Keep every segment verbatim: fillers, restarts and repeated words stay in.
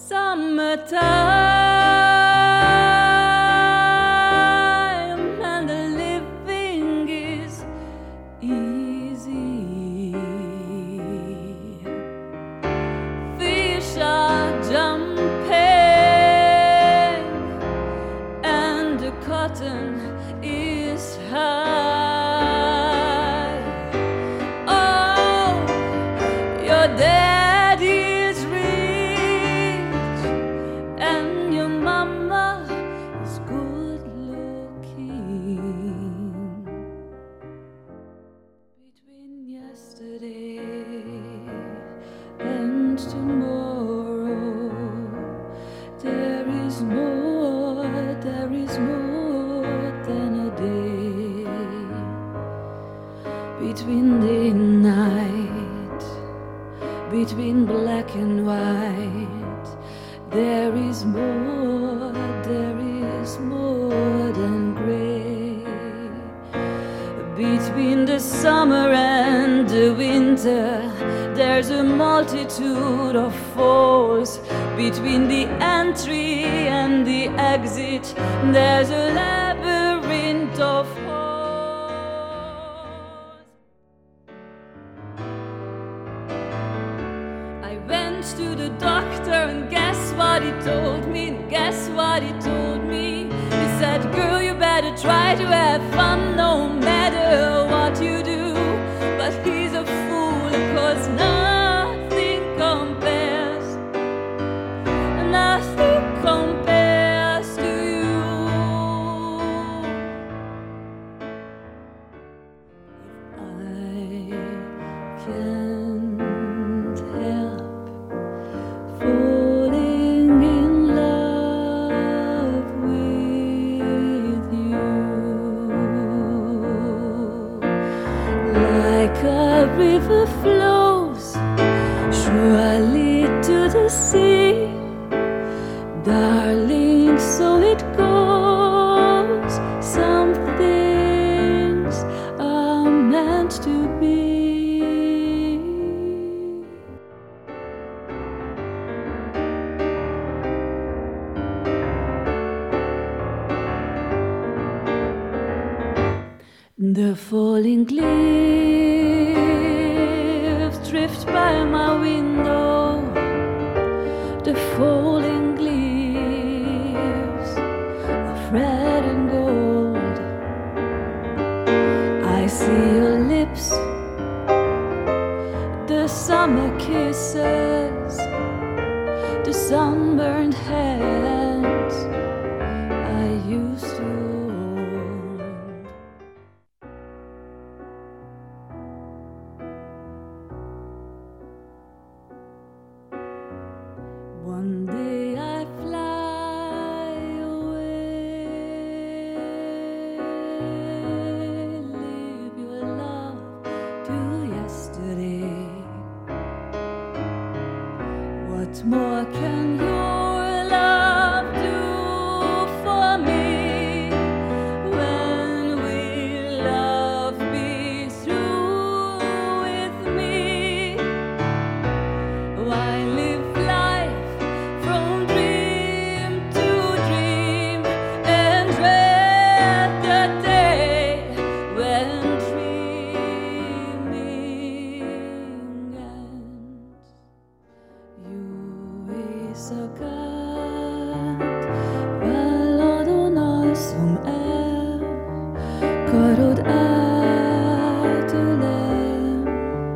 Summertime and the living is easy. Fish are jumping and the cotton is high. Oh, your daddy is rich and your mama is good looking. Between yesterday and tomorrow, there is more, there is more than a day. Between day and night, between black and white, there is more, there is more than gray. Between the summer and the winter, there's a multitude of falls. Between the entry and the exit, there's a labyrinth of holes. I went to the doctor and guess what he told me? Guess what he told me? He said, girl, you better try to have fun no matter what you do. But he's a fool, cause nothing compares, nothing compares to you. If I can't help falling in love with you, like a river flows surely to the sea, darling, so it goes. Some things are meant to be. The falling leaves drift by my window, the falling leaves of red and gold. I see your lips, the summer kisses, the sunburned hands I used to hold. One day I fly away, leave your love to yesterday. What more can your love do for me? When will love be through with me? Why live szakát, válladon alszom el, karod átölel,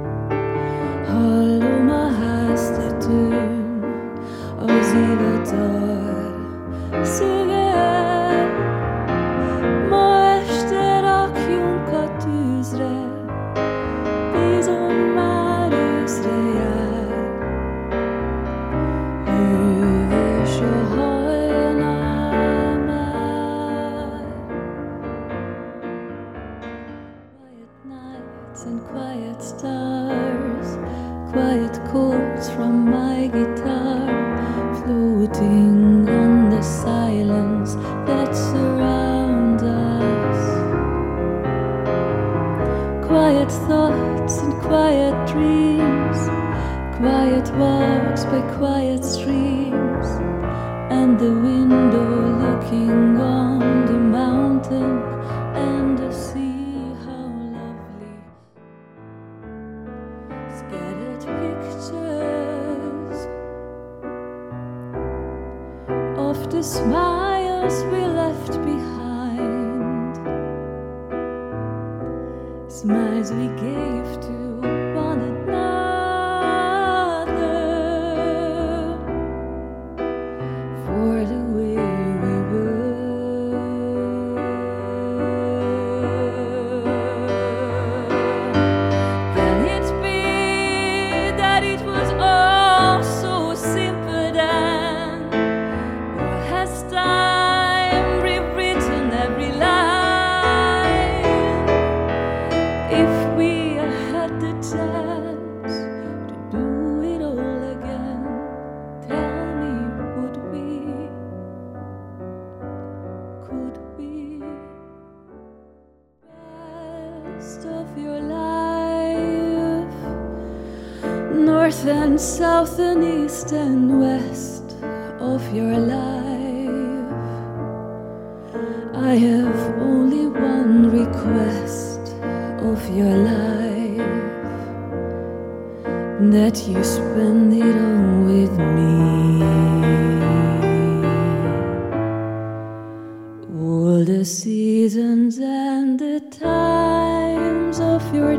hallom a háztetőn az ivatar szögel. Ma este rakjunk a tűzre, bízom már őszre jár. Hűvös a hajnal már. Quiet nights and quiet stars, quiet chords from my guitar, floating on the silence that surrounds us. Quiet thoughts and quiet dreams, quiet walks by quiet streams, and the window looking on the mountain and the sea, how lovely. Scattered pictures of the smiles we left behind, smiles we gave to one another for the way we were. Can it be that it was all so simple then? Or has time rewritten every line? If we had the chance to do it all again, tell me, would we, could we? Rest of your life, north and south and east and west of your life, I have only one request of your life, that you spend it all with me. All the seasons and the times of your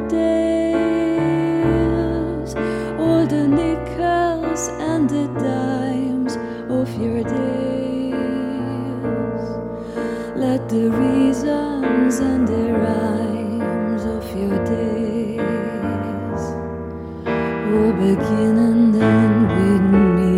days, all the nickels and the dimes of your days, let the reasons and the rhymes of your days all begin and end with me.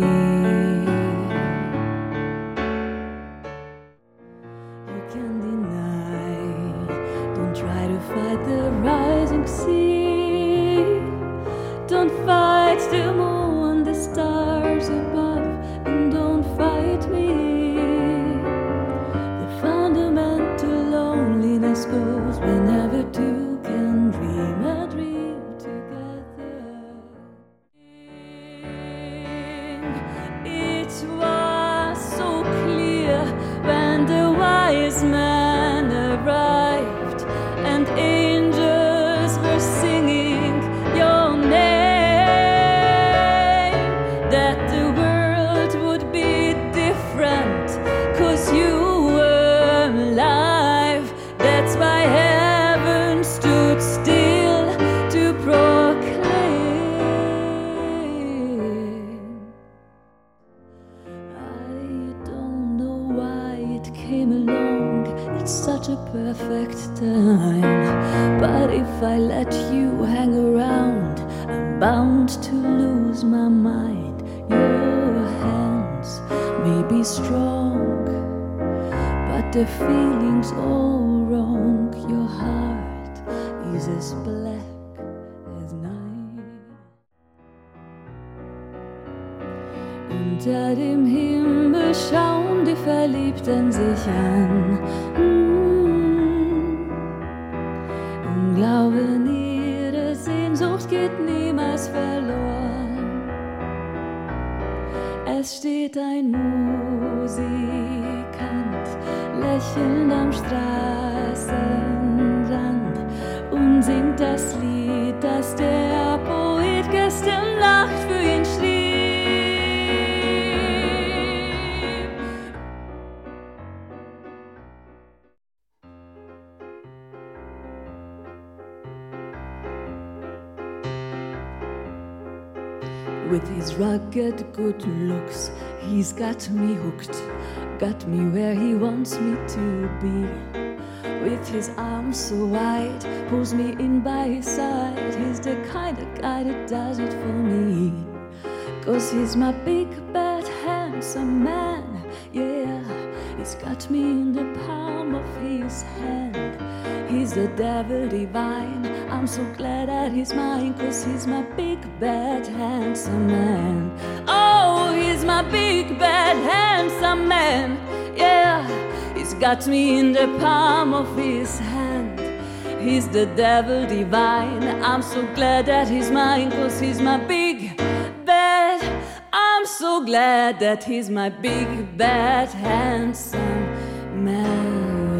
You can't deny, don't try to fight the rising sea, don't fight the moon, the stars above, and don't fight me. The fundamental loneliness goes whenever two can dream a dream together. It was so clear when the wise man arrived and angels were singing your name, that the world would be different 'cause you were alive. That's why heaven stood still to proclaim. I don't know why it came along at such a perfect time, but if I let you hang around, I'm bound to lose my mind. Your hands may be strong, but the feeling's all wrong. Your heart is as black as night. Unter dem Himmel schauen die Verliebten sich an und glauben, ihre Sehnsucht geht niemals verloren. Es steht ein Musikant lächelnd am Straßenrand und singt das Lied, das der Poet gestern Nacht für ihn schrieb. With his rugged good looks, he's got me hooked, got me where he wants me to be. With his arms so wide, pulls me in by his side. He's the kind of guy that does it for me. 'Cause he's my big, bad, handsome man. Yeah, he's got me in the palm of his hand. He's the devil divine. I'm so glad that he's mine, 'cause he's my big, bad, handsome man. Oh, he's my big, bad, handsome man. Yeah, he's got me in the palm of his hand. He's the devil divine. I'm so glad that he's mine, 'cause he's my big, bad, I'm so glad that he's my big, bad, handsome man.